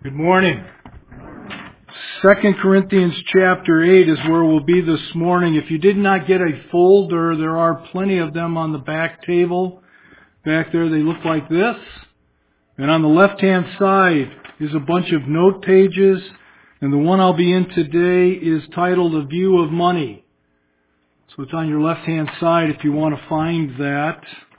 Good morning. 2 Corinthians chapter 8 is where we'll be this morning. If you did not get a folder, there are plenty of them on the back table. Back there they look like this. And on the left-hand side is a bunch of note pages. And the one I'll be in today is titled A View of Money. So it's on your left-hand side if you want to find that.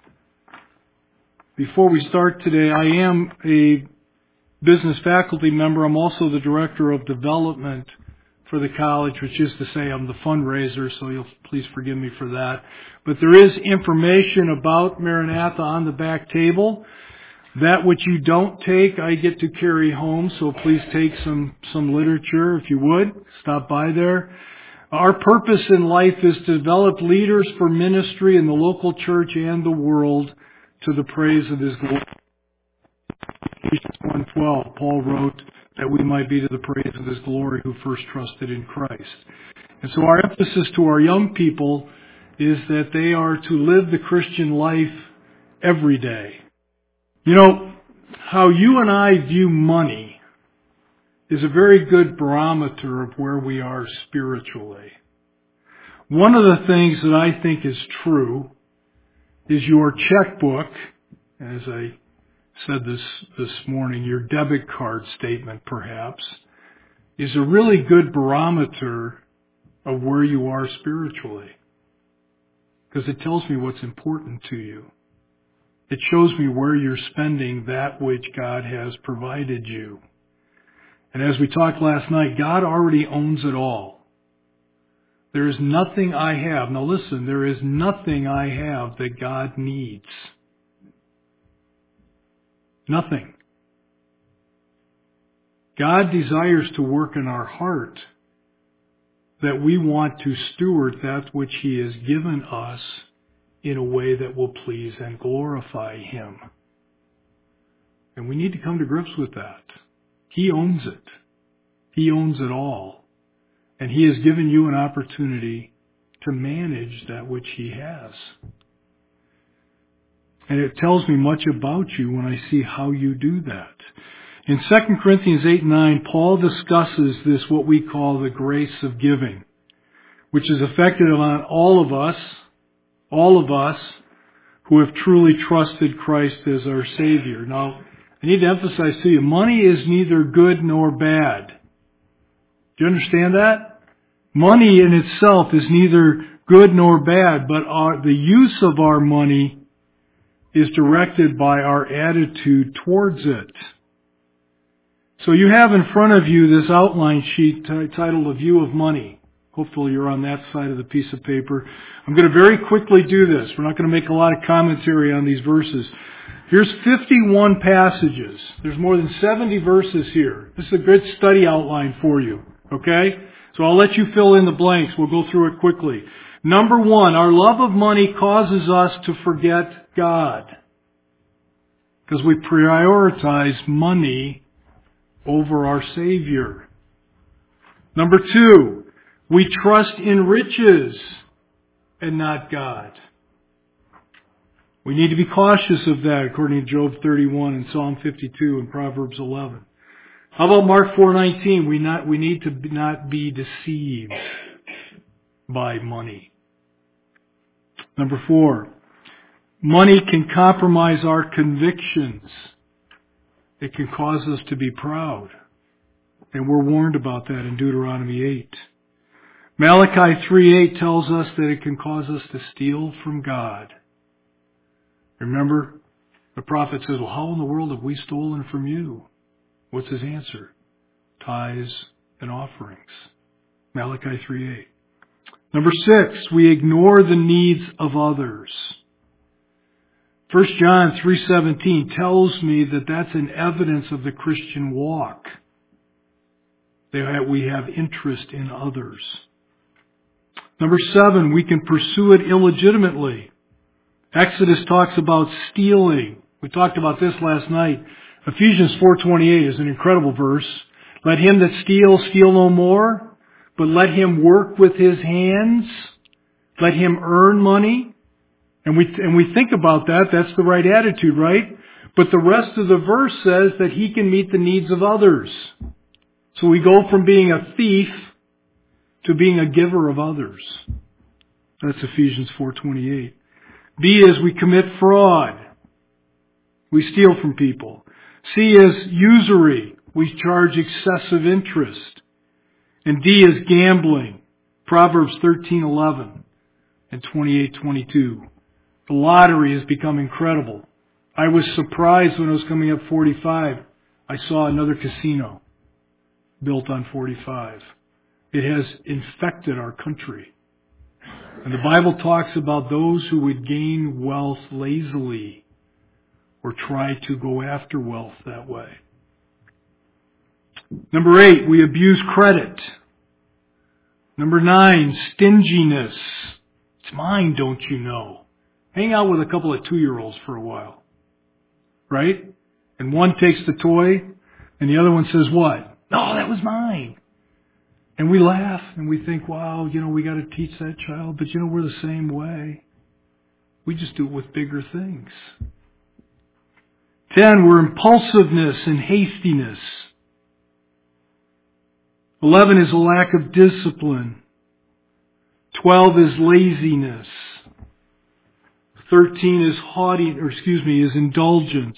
Before we start today, I am a business faculty member. I'm also the director of development for the college, which is to say I'm the fundraiser, so you'll please forgive me for that. But there is information about Maranatha on the back table. That which you don't take, I get to carry home, so please take some literature if you would. Stop by there. Our purpose in life is to develop leaders for ministry in the local church and the world to the praise of His glory. Ephesians 1:12, Paul wrote that we might be to the praise of His glory who first trusted in Christ. And so our emphasis to our young people is that they are to live the Christian life every day. You know, how you and I view money is a very good barometer of where we are spiritually. One of the things that I think is true is your checkbook, as I said this morning, your debit card statement perhaps, is a really good barometer of where you are spiritually. Because it tells me what's important to you. It shows me where you're spending that which God has provided you. And as we talked last night, God already owns it all. There is nothing I have. Now listen, there is nothing I have that God needs. Nothing. God desires to work in our heart that we want to steward that which He has given us in a way that will please and glorify Him. And we need to come to grips with that. He owns it. He owns it all. And He has given you an opportunity to manage that which He has. And it tells me much about you when I see how you do that. In 2 Corinthians 8:9, Paul discusses this, what we call the grace of giving, which is effective on all of us who have truly trusted Christ as our Savior. Now, I need to emphasize to you, money is neither good nor bad. Do you understand that? Money in itself is neither good nor bad, but the use of our money is directed by our attitude towards it. So you have in front of you this outline sheet titled A View of Money. Hopefully you're on that side of the piece of paper. I'm going to very quickly do this. We're not going to make a lot of commentary on these verses. Here's 51 passages. There's more than 70 verses here. This is a good study outline for you. Okay? So I'll let you fill in the blanks. We'll go through it quickly. Number one, our love of money causes us to forget God. Because we prioritize money over our Savior. Number two, we trust in riches and not God. We need to be cautious of that according to Job 31 and Psalm 52 and Proverbs 11. How about Mark 4:19? We need to not be deceived by money. Number four, money can compromise our convictions. It can cause us to be proud. And we're warned about that in Deuteronomy 8. Malachi 3:8 tells us that it can cause us to steal from God. Remember, the prophet says, well, how in the world have we stolen from you? What's his answer? Tithes and offerings. Malachi 3:8. Number 6, we ignore the needs of others. 1 John 3:17 tells me that that's an evidence of the Christian walk. That we have interest in others. Number 7, we can pursue it illegitimately. Exodus talks about stealing. We talked about this last night. Ephesians 4:28 is an incredible verse. Let him that steals steal no more, but let him work with his hands. Let him earn money. And we think about that. That's the right attitude, right? But the rest of the verse says that he can meet the needs of others. So we go from being a thief to being a giver of others. That's Ephesians 4:28. B is we commit fraud. We steal from people. C is usury. We charge excessive interest. And D is gambling. Proverbs 13:11 and 28:22. The lottery has become incredible. I was surprised when I was coming up 45. I saw another casino built on 45. It has infected our country. And the Bible talks about those who would gain wealth lazily or try to go after wealth that way. Number 8, we abuse credit. Number 9, stinginess. It's mine, don't you know? Hang out with a couple of 2-year-olds for a while. Right? And one takes the toy and the other one says what? No, that was mine. And we laugh and we think, wow, we got to teach that child. But we're the same way. We just do it with bigger things. 10, we're impulsiveness and hastiness. 11 is a lack of discipline. 12 is laziness. 13 is indulgence.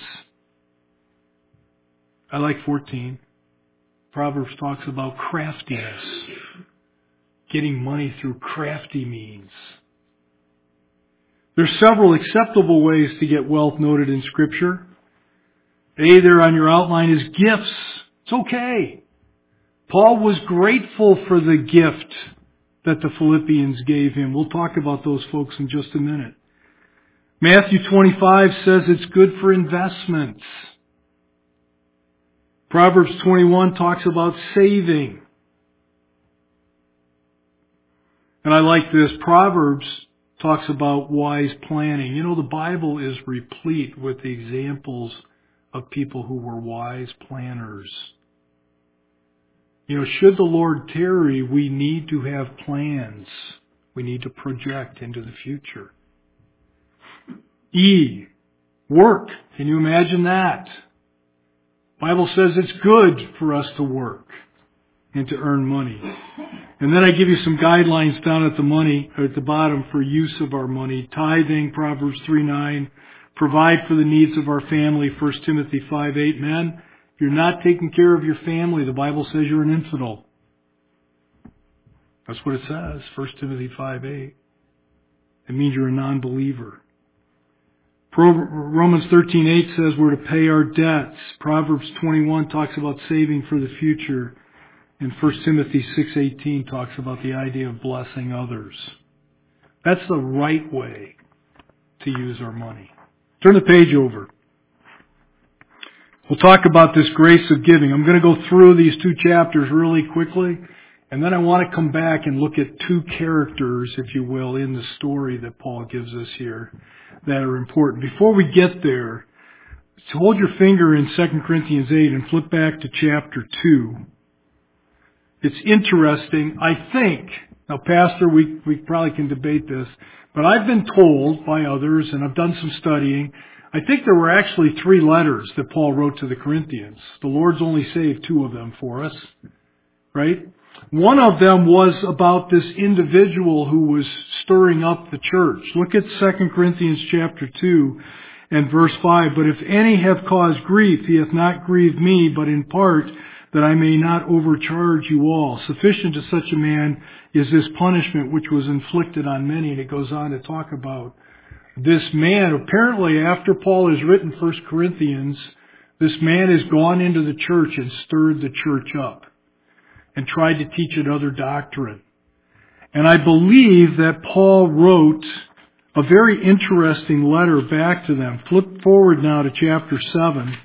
I like 14. Proverbs talks about craftiness. Getting money through crafty means. There's several acceptable ways to get wealth noted in Scripture. A there on your outline is gifts. It's okay. Paul was grateful for the gift that the Philippians gave him. We'll talk about those folks in just a minute. Matthew 25 says it's good for investments. Proverbs 21 talks about saving. And I like this. Proverbs talks about wise planning. The Bible is replete with examples of people who were wise planners. Should the Lord tarry, we need to have plans. We need to project into the future. E, work. Can you imagine that? The Bible says it's good for us to work and to earn money. And then I give you some guidelines down at the bottom for use of our money. Tithing, Proverbs 3:9. Provide for the needs of our family, 1 Timothy 5:8. Men, if you're not taking care of your family, the Bible says you're an infidel. That's what it says, 1 Timothy 5:8. It means you're a non-believer. Romans 13:8 says we're to pay our debts. Proverbs 21 talks about saving for the future. And 1 Timothy 6:18 talks about the idea of blessing others. That's the right way to use our money. Turn the page over. We'll talk about this grace of giving. I'm going to go through these 2 chapters really quickly. And then I want to come back and look at 2 characters, if you will, in the story that Paul gives us here that are important. Before we get there, hold your finger in 2 Corinthians 8 and flip back to chapter 2. It's interesting, I think. Now, Pastor, we probably can debate this, but I've been told by others, and I've done some studying, I think there were actually 3 letters that Paul wrote to the Corinthians. The Lord's only saved 2 of them for us, right? One of them was about this individual who was stirring up the church. Look at 2 Corinthians chapter 2 and verse 5. But if any have caused grief, he hath not grieved me, but in part, that I may not overcharge you all. Sufficient to such a man is this punishment which was inflicted on many. And it goes on to talk about this man. Apparently, after Paul has written 1 Corinthians, this man has gone into the church and stirred the church up and tried to teach another doctrine. And I believe that Paul wrote a very interesting letter back to them. Flip forward now to chapter 7.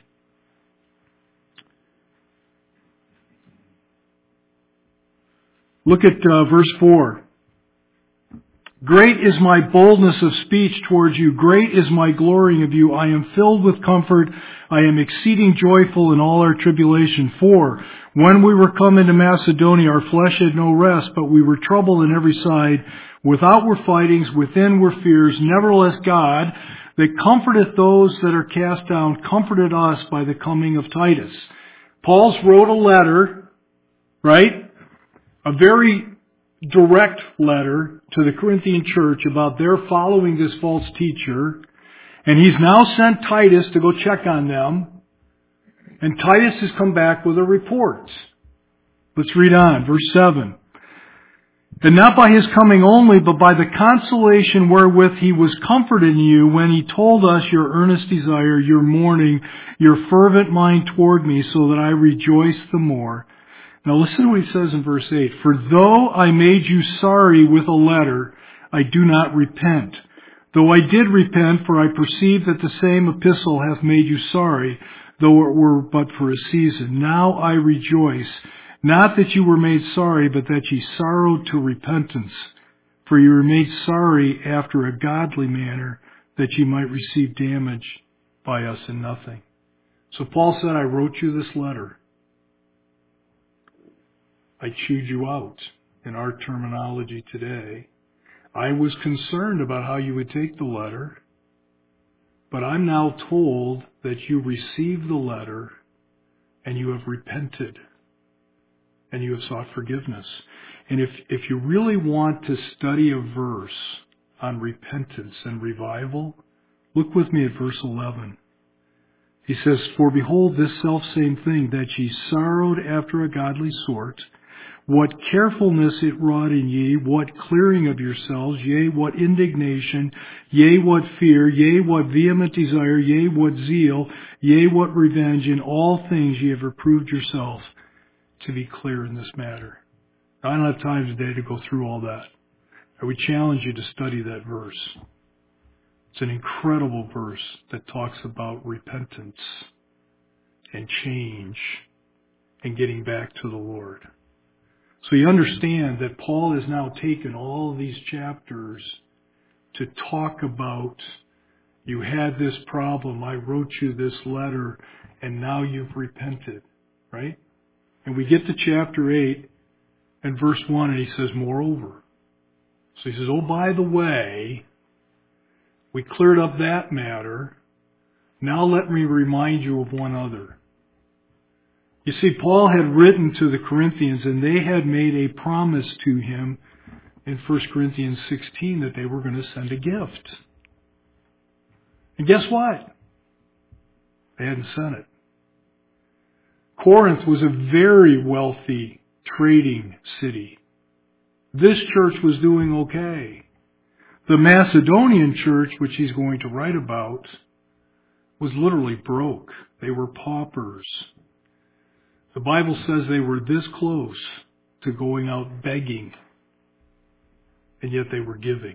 Look at verse 4. Great is my boldness of speech towards you. Great is my glorying of you. I am filled with comfort. I am exceeding joyful in all our tribulation. For when we were come into Macedonia, our flesh had no rest, but we were troubled on every side. Without were fightings, within were fears. Nevertheless God, that comforteth those that are cast down, comforted us by the coming of Titus. Paul's wrote a letter, right? A very direct letter to the Corinthian church about their following this false teacher. And he's now sent Titus to go check on them. And Titus has come back with a report. Let's read on, verse 7. And not by his coming only, but by the consolation wherewith he was comforted in you when he told us your earnest desire, your mourning, your fervent mind toward me, so that I rejoice the more. Now listen to what he says in verse 8. For though I made you sorry with a letter, I do not repent. Though I did repent, for I perceive that the same epistle hath made you sorry, though it were but for a season. Now I rejoice, not that you were made sorry, but that ye sorrowed to repentance. For you were made sorry after a godly manner, that ye might receive damage by us in nothing. So Paul said, I wrote you this letter. I chewed you out, in our terminology today. I was concerned about how you would take the letter, but I'm now told that you received the letter and you have repented and you have sought forgiveness. And if you really want to study a verse on repentance and revival, look with me at verse 11. He says, For behold, this selfsame thing, that ye sorrowed after a godly sort, what carefulness it wrought in ye, what clearing of yourselves, yea, what indignation, yea, what fear, yea, what vehement desire, yea, what zeal, yea, what revenge, in all things ye have reproved yourselves to be clear in this matter. Now, I don't have time today to go through all that. I would challenge you to study that verse. It's an incredible verse that talks about repentance and change and getting back to the Lord. So you understand that Paul has now taken all of these chapters to talk about, you had this problem, I wrote you this letter, and now you've repented, right? And we get to chapter 8 and verse 1, and he says, moreover. So he says, oh, by the way, we cleared up that matter. Now let me remind you of one other. You see, Paul had written to the Corinthians, and they had made a promise to him in 1 Corinthians 16 that they were going to send a gift. And guess what? They hadn't sent it. Corinth was a very wealthy trading city. This church was doing okay. The Macedonian church, which he's going to write about, was literally broke. They were paupers. The Bible says they were this close to going out begging, and yet they were giving.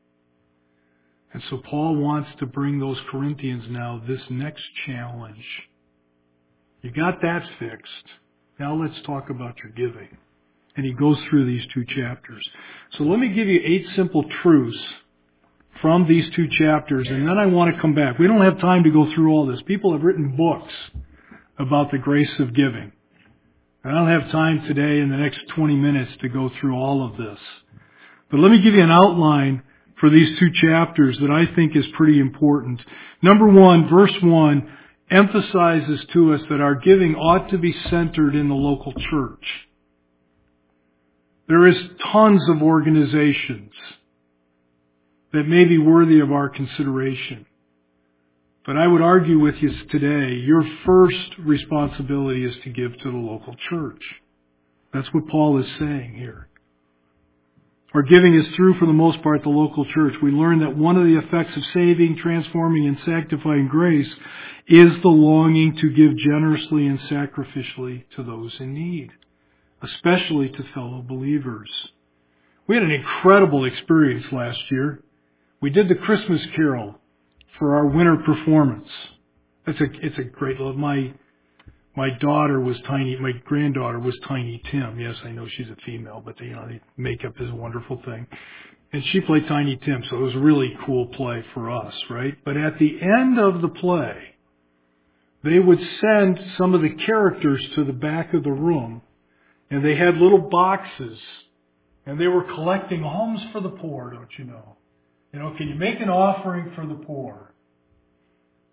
And so Paul wants to bring those Corinthians now this next challenge. You got that fixed. Now let's talk about your giving. And he goes through these 2 chapters. So let me give you 8 simple truths from these 2 chapters, and then I want to come back. We don't have time to go through all this. People have written books about the grace of giving. I don't have time today in the next 20 minutes to go through all of this. But let me give you an outline for these 2 chapters that I think is pretty important. Number 1, verse 1, emphasizes to us that our giving ought to be centered in the local church. There is tons of organizations that may be worthy of our consideration. But I would argue with you today, your first responsibility is to give to the local church. That's what Paul is saying here. Our giving is through, for the most part, the local church. We learn that one of the effects of saving, transforming, and sanctifying grace is the longing to give generously and sacrificially to those in need, especially to fellow believers. We had an incredible experience last year. We did the Christmas Carol for our winter performance. It's a great love. My daughter was Tiny. My granddaughter was Tiny Tim. Yes, I know she's a female, but makeup is a wonderful thing. And she played Tiny Tim, so it was a really cool play for us, right? But at the end of the play, they would send some of the characters to the back of the room, and they had little boxes, and they were collecting alms for the poor, don't you know? You know, can you make an offering for the poor?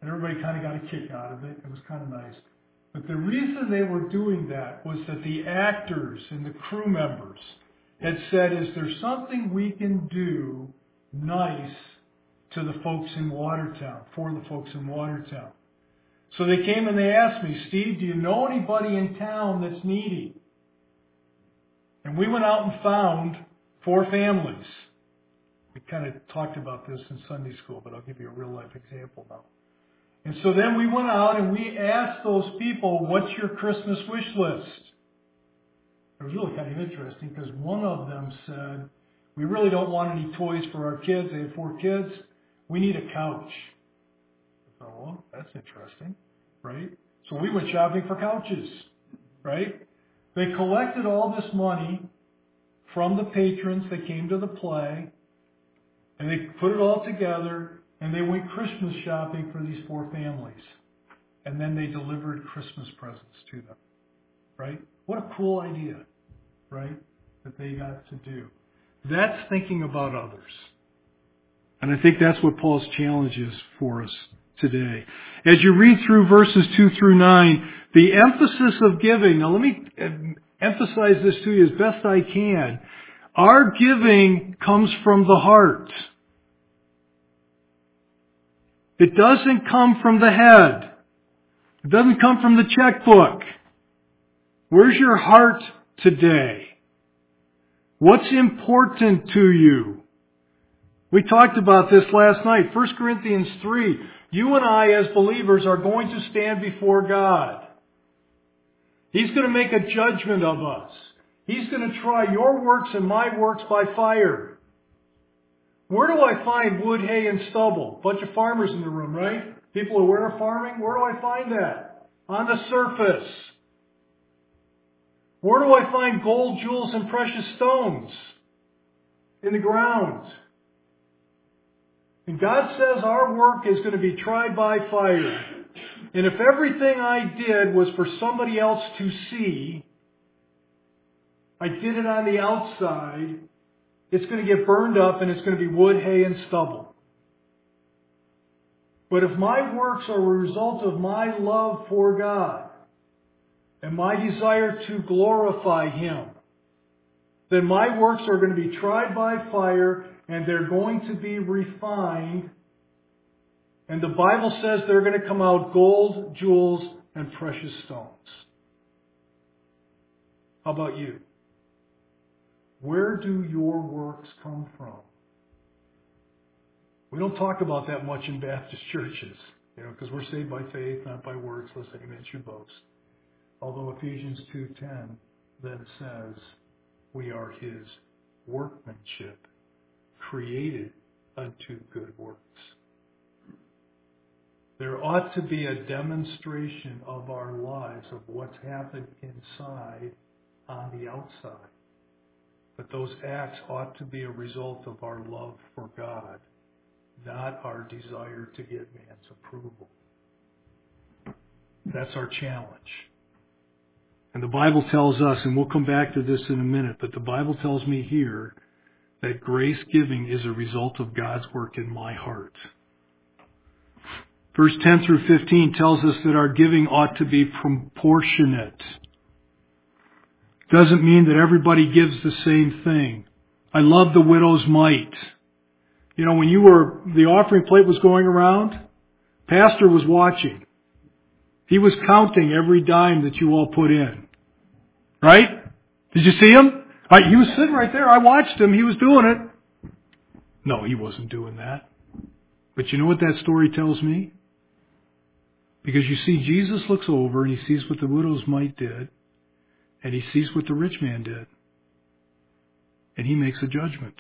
And everybody kind of got a kick out of it. It was kind of nice. But the reason they were doing that was that the actors and the crew members had said, is there something we can do nice to the folks in Watertown, for the folks in Watertown? So they came and they asked me, Steve, do you know anybody in town that's needy? And we went out and found 4 families. We kind of talked about this in Sunday school, but I'll give you a real life example now. And so then we went out and we asked those people, what's your Christmas wish list? It was really kind of interesting because one of them said, we really don't want any toys for our kids. They have 4 kids. We need a couch. I thought, well, that's interesting, right? So we went shopping for couches, right? They collected all this money from the patrons that came to the play, and they put it all together, and they went Christmas shopping for these 4 families. And then they delivered Christmas presents to them, right? What a cool idea, right, that they got to do. That's thinking about others. And I think that's what Paul's challenge is for us today. As you read through verses 2 through 9, the emphasis of giving, now let me emphasize this to you as best I can. Our giving comes from the heart. It doesn't come from the head. It doesn't come from the checkbook. Where's your heart today? What's important to you? We talked about this last night. 1 Corinthians 3. You and I as believers are going to stand before God. He's going to make a judgment of us. He's going to try your works and my works by fire. Where do I find wood, hay, and stubble? Bunch of farmers in the room, right? People aware of farming? Where do I find that? On the surface. Where do I find gold, jewels, and precious stones? In the ground. And God says our work is going to be tried by fire. And if everything I did was for somebody else to see, I did it on the outside, it's going to get burned up and it's going to be wood, hay, and stubble. But if my works are a result of my love for God and my desire to glorify Him, then my works are going to be tried by fire and they're going to be refined. And the Bible says they're going to come out gold, jewels, and precious stones. How about you? Where do your works come from? We don't talk about that much in Baptist churches, because we're saved by faith, not by works, lest any man should boast. Although Ephesians 2:10 then says we are His workmanship, created unto good works. There ought to be a demonstration of our lives of what's happened inside on the outside. But those acts ought to be a result of our love for God, not our desire to get man's approval. That's our challenge. And the Bible tells us, and we'll come back to this in a minute, but the Bible tells me here that grace giving is a result of God's work in my heart. Verse 10 through 15 tells us that our giving ought to be proportionate. Doesn't mean that everybody gives the same thing. I love the widow's mite. When the offering plate was going around, Pastor was watching. He was counting every dime that you all put in. Right? Did you see him? He was sitting right there. I watched him. He was doing it. No, he wasn't doing that. But you know what that story tells me? Because you see, Jesus looks over and He sees what the widow's mite did. And He sees what the rich man did. And He makes a judgment.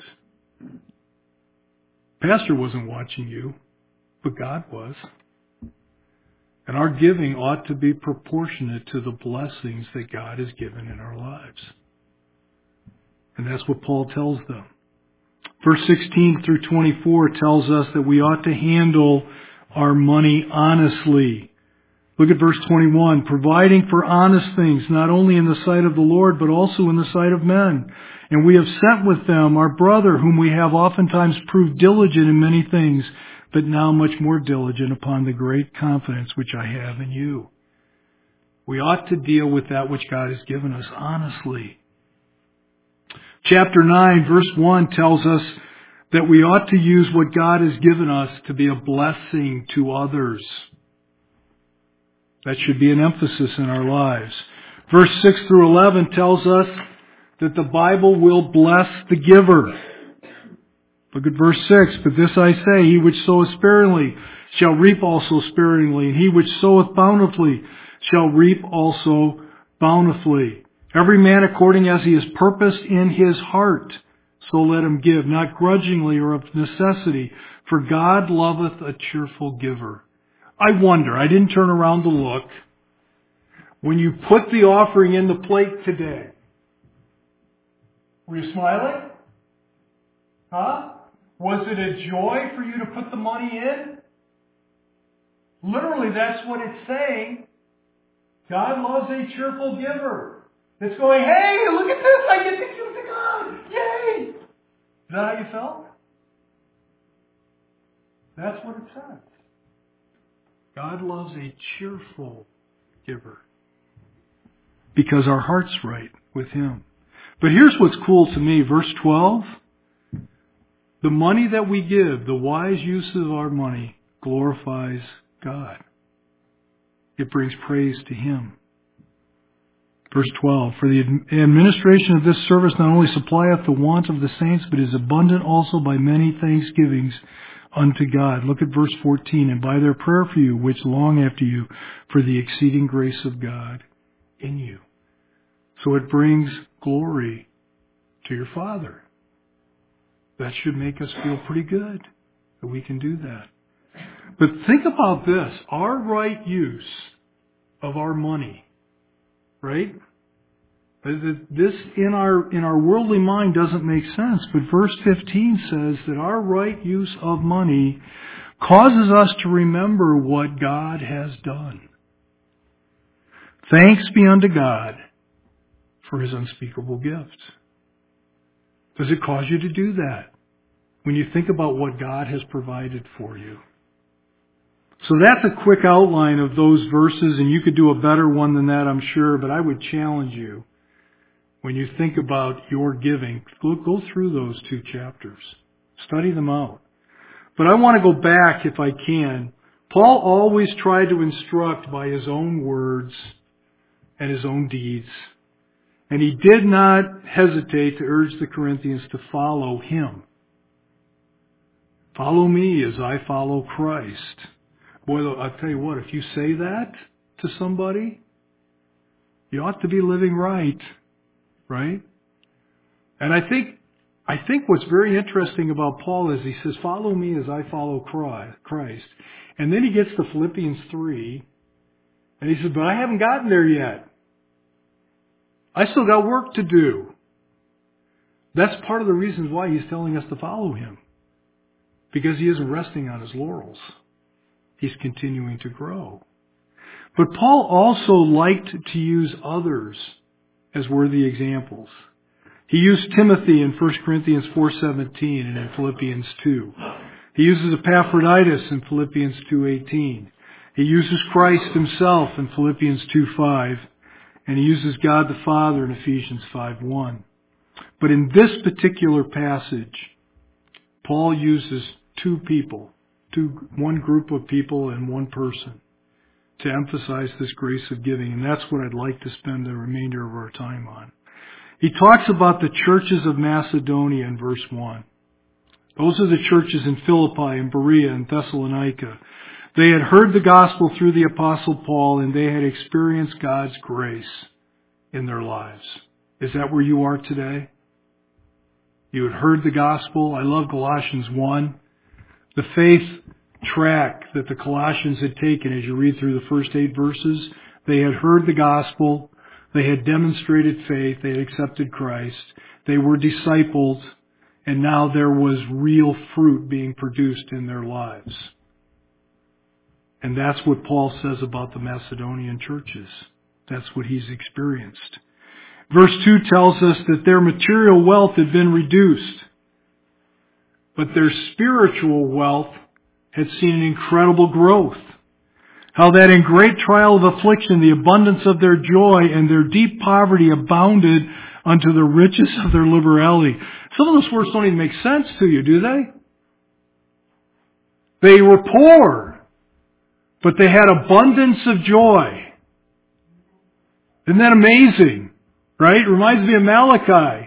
Pastor wasn't watching you, but God was. And our giving ought to be proportionate to the blessings that God has given in our lives. And that's what Paul tells them. Verse 16 through 24 tells us that we ought to handle our money honestly. Look at verse 21. Providing for honest things, not only in the sight of the Lord, but also in the sight of men. And we have sent with them our brother, whom we have oftentimes proved diligent in many things, but now much more diligent upon the great confidence which I have in you. We ought to deal with that which God has given us honestly. Chapter 9, verse 1 tells us that we ought to use what God has given us to be a blessing to others. That should be an emphasis in our lives. Verse 6 through 11 tells us that the Bible will bless the giver. Look at verse 6. But this I say, he which soweth sparingly shall reap also sparingly, and he which soweth bountifully shall reap also bountifully. Every man according as he has purposed in his heart, so let him give, not grudgingly or of necessity, for God loveth a cheerful giver. I wonder, I didn't turn around to look, when you put the offering in the plate today, were you smiling? Huh? Was it a joy for you to put the money in? Literally, that's what it's saying. God loves a cheerful giver. It's going, hey, look at this, I get to give to God. Yay! Is that how you felt? That's what it says. God loves a cheerful giver because our heart's right with Him. But here's what's cool to me, verse 12. The money that we give, the wise use of our money, glorifies God. It brings praise to Him. Verse 12, for the administration of this service not only supplieth the want of the saints, but is abundant also by many thanksgivings unto God. Look at verse 14, and by their prayer for you, which long after you, for the exceeding grace of God in you. So it brings glory to your Father. That should make us feel pretty good that we can do that. But think about this, our right use of our money, right? This in our worldly mind doesn't make sense, but verse 15 says that our right use of money causes us to remember what God has done. Thanks be unto God for His unspeakable gift. Does it cause you to do that when you think about what God has provided for you? So that's a quick outline of those verses, and you could do a better one than that, I'm sure, but I would challenge you, when you think about your giving, go through those 2 chapters. Study them out. But I want to go back, if I can. Paul always tried to instruct by his own words and his own deeds. And he did not hesitate to urge the Corinthians to follow him. Follow me as I follow Christ. Boy, I'll tell you what, if you say that to somebody, you ought to be living right. Right? And I think what's very interesting about Paul is he says, follow me as I follow Christ. And then he gets to Philippians 3, and he says, but I haven't gotten there yet. I still got work to do. That's part of the reasons why he's telling us to follow him. Because he isn't resting on his laurels. He's continuing to grow. But Paul also liked to use others as worthy examples. He used Timothy in 1 Corinthians 4:17 and in Philippians 2. He uses Epaphroditus in Philippians 2:18. He uses Christ himself in Philippians 2:5. And he uses God the Father in Ephesians 5:1. But in this particular passage, Paul uses 2 people, one group of people and one person, to emphasize this grace of giving. And that's what I'd like to spend the remainder of our time on. He talks about the churches of Macedonia in verse 1. Those are the churches in Philippi and Berea and Thessalonica. They had heard the gospel through the Apostle Paul, and they had experienced God's grace in their lives. Is that where you are today? You had heard the gospel. I love Colossians 1. The faith track that the Colossians had taken as you read through the first 8 verses. They had heard the gospel. They had demonstrated faith. They had accepted Christ. They were discipled. And now there was real fruit being produced in their lives. And that's what Paul says about the Macedonian churches. That's what he's experienced. Verse 2 tells us that their material wealth had been reduced, but their spiritual wealth had seen an incredible growth. How that in great trial of affliction, the abundance of their joy and their deep poverty abounded unto the riches of their liberality. Some of those words don't even make sense to you, do they? They were poor, but they had abundance of joy. Isn't that amazing? Right? It reminds me of Malachi.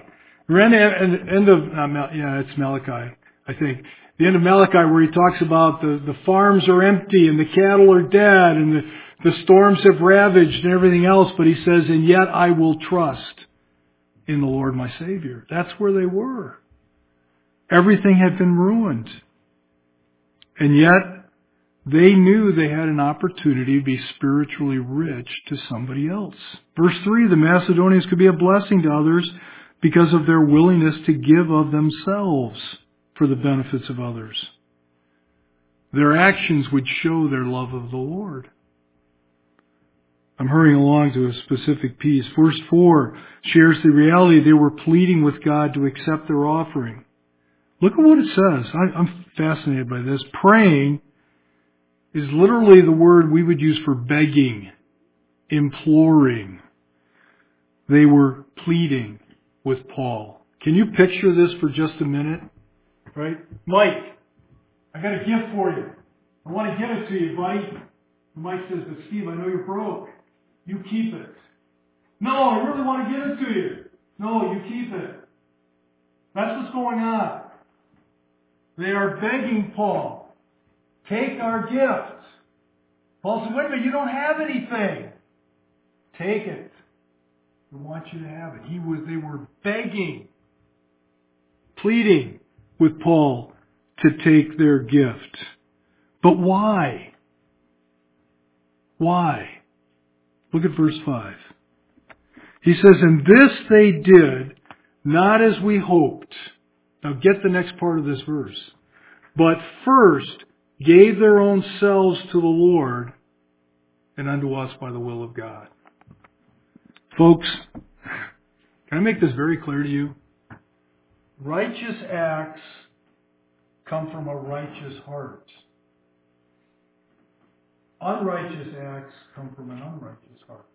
It's Malachi, I think. The end of Malachi where he talks about the farms are empty and the cattle are dead and the storms have ravaged and everything else. But he says, and yet I will trust in the Lord my Savior. That's where they were. Everything had been ruined. And yet they knew they had an opportunity to be spiritually rich to somebody else. Verse 3, the Macedonians could be a blessing to others because of their willingness to give of themselves for the benefits of others. Their actions would show their love of the Lord. I'm hurrying along to a specific piece. Verse 4 shares the reality they were pleading with God to accept their offering. Look at what it says. I'm fascinated by this. Praying is literally the word we would use for begging, imploring. They were pleading with Paul. Can you picture this for just a minute? Right? Mike, I got a gift for you. I want to give it to you, buddy. Mike says, but Steve, I know you're broke. You keep it. No, I really want to give it to you. No, you keep it. That's what's going on. They are begging Paul, take our gift. Paul said, wait a minute, you don't have anything. Take it. We want you to have it. They were begging, pleading with Paul to take their gift. But why? Why? Look at verse 5. He says, and this they did, not as we hoped. Now get the next part of this verse. But first gave their own selves to the Lord and unto us by the will of God. Folks, can I make this very clear to you? Righteous acts come from a righteous heart. Unrighteous acts come from an unrighteous heart.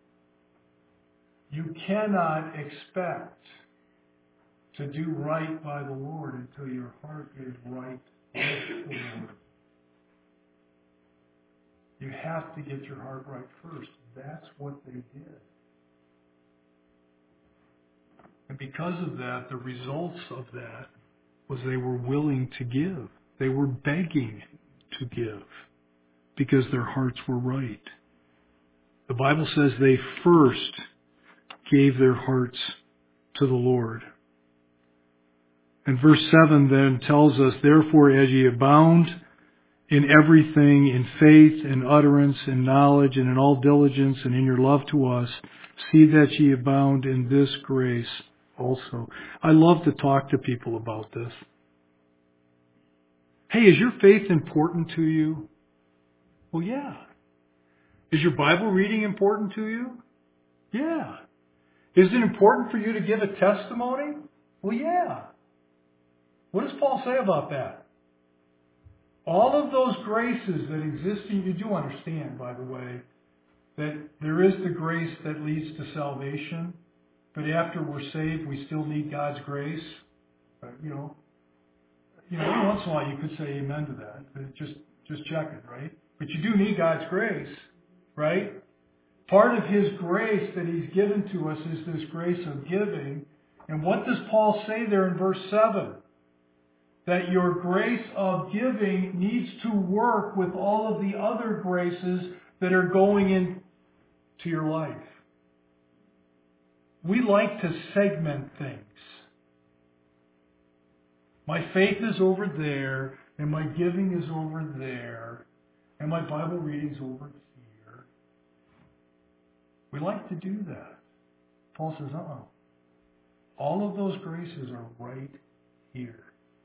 You cannot expect to do right by the Lord until your heart is right with the Lord. You have to get your heart right first. That's what they did. And because of that, the results of that was they were willing to give. They were begging to give because their hearts were right. The Bible says they first gave their hearts to the Lord. And verse 7 then tells us, therefore, as ye abound in everything, in faith, in utterance, in knowledge, and in all diligence, and in your love to us, see that ye abound in this grace also. I love to talk to people about this. Hey, is your faith important to you? Well, yeah. Is your Bible reading important to you? Yeah. Is it important for you to give a testimony? Well, yeah. What does Paul say about that? All of those graces that exist in you do understand, by the way, that there is the grace that leads to salvation, but after we're saved, we still need God's grace. Every once in a while you could say amen to that. Just check it, right? But you do need God's grace, right? Part of His grace that He's given to us is this grace of giving. And what does Paul say there in verse 7? That your grace of giving needs to work with all of the other graces that are going into your life. We like to segment things. My faith is over there, and my giving is over there, and my Bible reading is over here. We like to do that. Paul says, all of those graces are right here.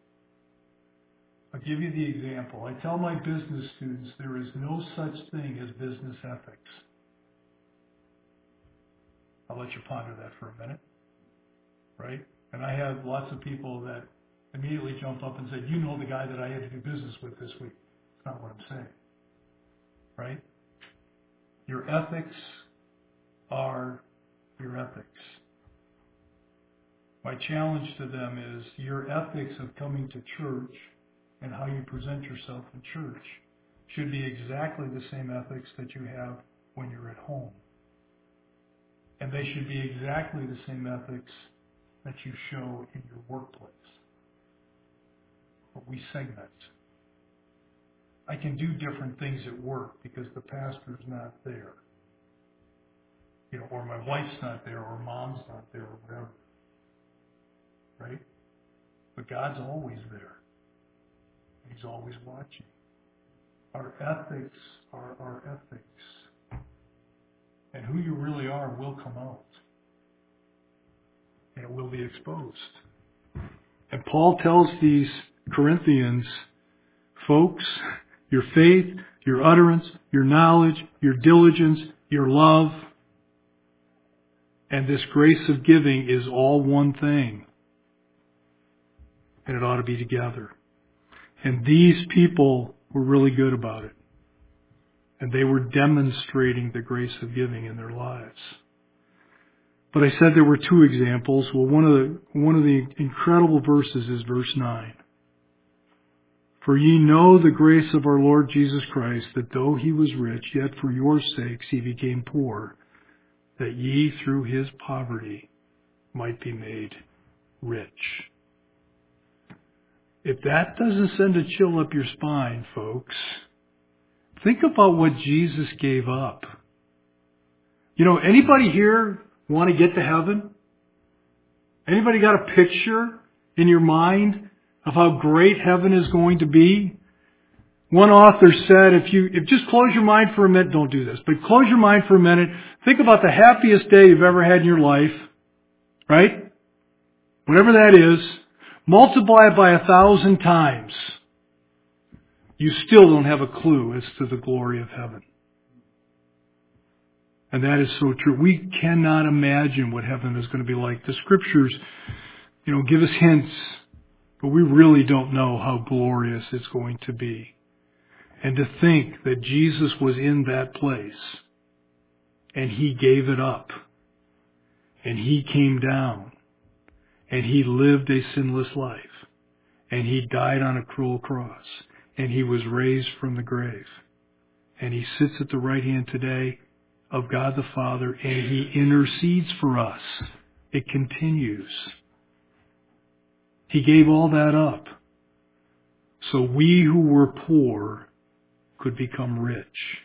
I'll give you the example. I tell my business students there is no such thing as business ethics. I'll let you ponder that for a minute. Right? And I have lots of people that immediately jump up and say, you know the guy that I had to do business with this week. not what I'm saying. Right? Your ethics are your ethics. My challenge to them is your ethics of coming to church and how you present yourself in church should be exactly the same ethics that you have when you're at home. And they should be exactly the same ethics that you show in your workplace. But we segment. I can do different things at work because the pastor's not there. Or my wife's not there, or mom's not there, or whatever. Right? But God's always there. He's always watching. Our ethics are our ethics. And who you really are will come out. And it will be exposed. And Paul tells these Corinthians, folks, your faith, your utterance, your knowledge, your diligence, your love, and this grace of giving is all one thing. And it ought to be together. And these people were really good about it. And they were demonstrating the grace of giving in their lives. But I said there were two examples. Well, one of the incredible verses is verse 9. For ye know the grace of our Lord Jesus Christ, that though he was rich, yet for your sakes he became poor, that ye through his poverty might be made rich. If that doesn't send a chill up your spine, folks, think about what Jesus gave up. Anybody here want to get to heaven? Anybody got a picture in your mind of how great heaven is going to be? One author said, if just close your mind for a minute, don't do this, but close your mind for a minute, think about the happiest day you've ever had in your life, right? Whatever that is, multiply it by 1,000 times. You still don't have a clue as to the glory of heaven. And that is so true. We cannot imagine what heaven is going to be like. The scriptures, give us hints, but we really don't know how glorious it's going to be. And to think that Jesus was in that place, and he gave it up, and he came down, and he lived a sinless life, and he died on a cruel cross, and he was raised from the grave, and he sits at the right hand today of God the Father, and he intercedes for us. It continues. He gave all that up so we who were poor could become rich.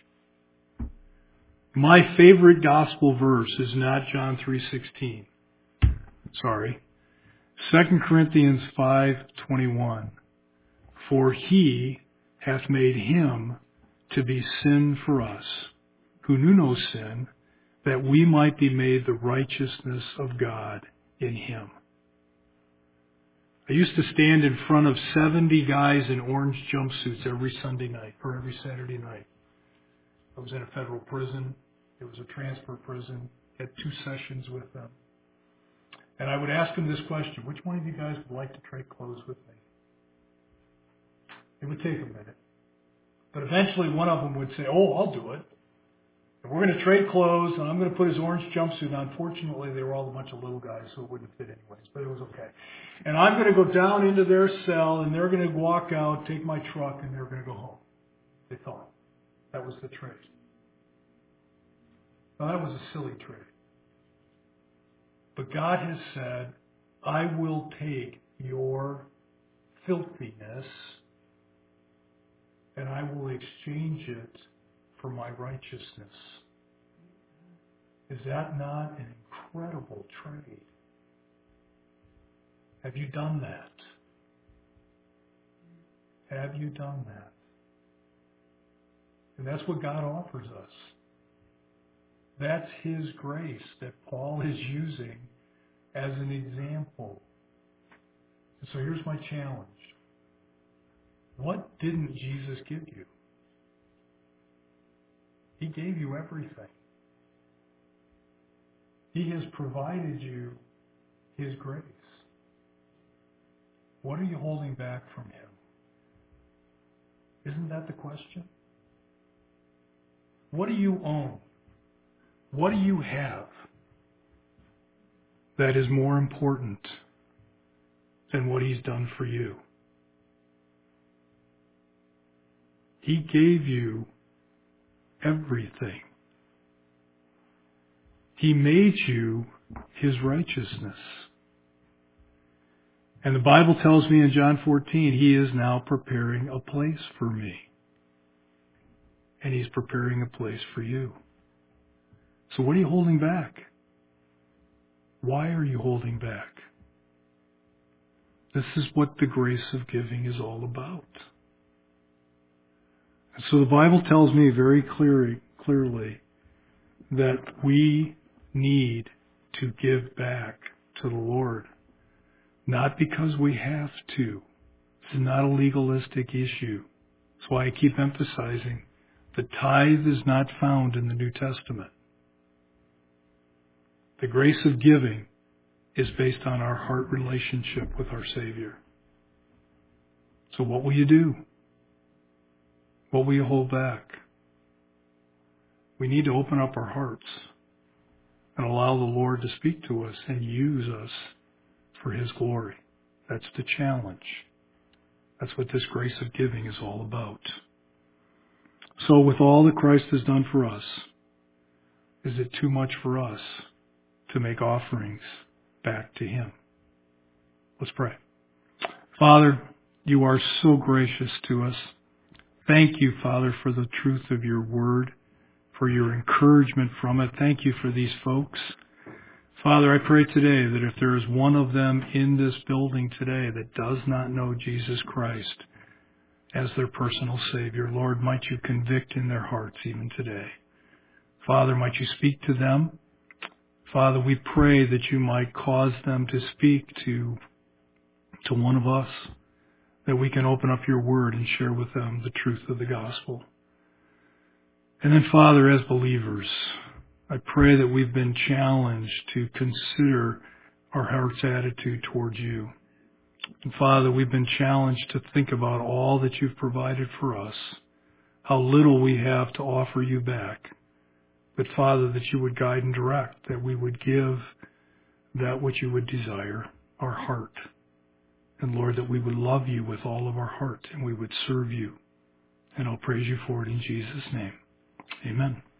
My favorite gospel verse is not John 3:16. Sorry. 2 Corinthians 5:21. For he hath made him to be sin for us, who knew no sin, that we might be made the righteousness of God in him. I used to stand in front of 70 guys in orange jumpsuits every Sunday night or every Saturday night. I was in a federal prison. It was a transfer prison. Had 2 sessions with them. And I would ask them this question: which one of you guys would like to trade clothes with me? It would take a minute. But eventually one of them would say, oh, I'll do it. And we're going to trade clothes, and I'm going to put his orange jumpsuit on. Unfortunately, they were all a bunch of little guys, so it wouldn't fit anyways, but it was okay. And I'm going to go down into their cell, and they're going to walk out, take my truck, and they're going to go home. They thought. That was the trade. Now, that was a silly trade. But God has said, I will take your filthiness, and I will exchange it for my righteousness. Is that not an incredible trade? Have you done that? Have you done that? And that's what God offers us. That's his grace that Paul is using as an example. And so here's my challenge. What didn't Jesus give you? He gave you everything. He has provided you his grace. What are you holding back from him? Isn't that the question? What do you own? What do you have that is more important than what He's done for you? He gave you everything. He made you His righteousness. And the Bible tells me in John 14, He is now preparing a place for me. And He's preparing a place for you. So what are you holding back? Why are you holding back? This is what the grace of giving is all about. And so the Bible tells me very clearly that we need to give back to the Lord. Not because we have to. This is not a legalistic issue. That's why I keep emphasizing the tithe is not found in the New Testament. The grace of giving is based on our heart relationship with our Savior. So what will you do? What will you hold back? We need to open up our hearts and allow the Lord to speak to us and use us for His glory. That's the challenge. That's what this grace of giving is all about. So with all that Christ has done for us, is it too much for us to make offerings back to Him? Let's pray. Father, You are so gracious to us. Thank You, Father, for the truth of Your word, for Your encouragement from it. Thank You for these folks. Father, I pray today that if there is one of them in this building today that does not know Jesus Christ as their personal Savior, Lord, might You convict in their hearts even today. Father, might You speak to them. Father, we pray that You might cause them to speak to one of us, that we can open up Your word and share with them the truth of the gospel. And then, Father, as believers, I pray that we've been challenged to consider our heart's attitude towards You. And Father, we've been challenged to think about all that You've provided for us, how little we have to offer You back. But Father, that You would guide and direct, that we would give that which You would desire, our heart. And Lord, that we would love You with all of our heart and we would serve You. And I'll praise You for it in Jesus' name. Amen.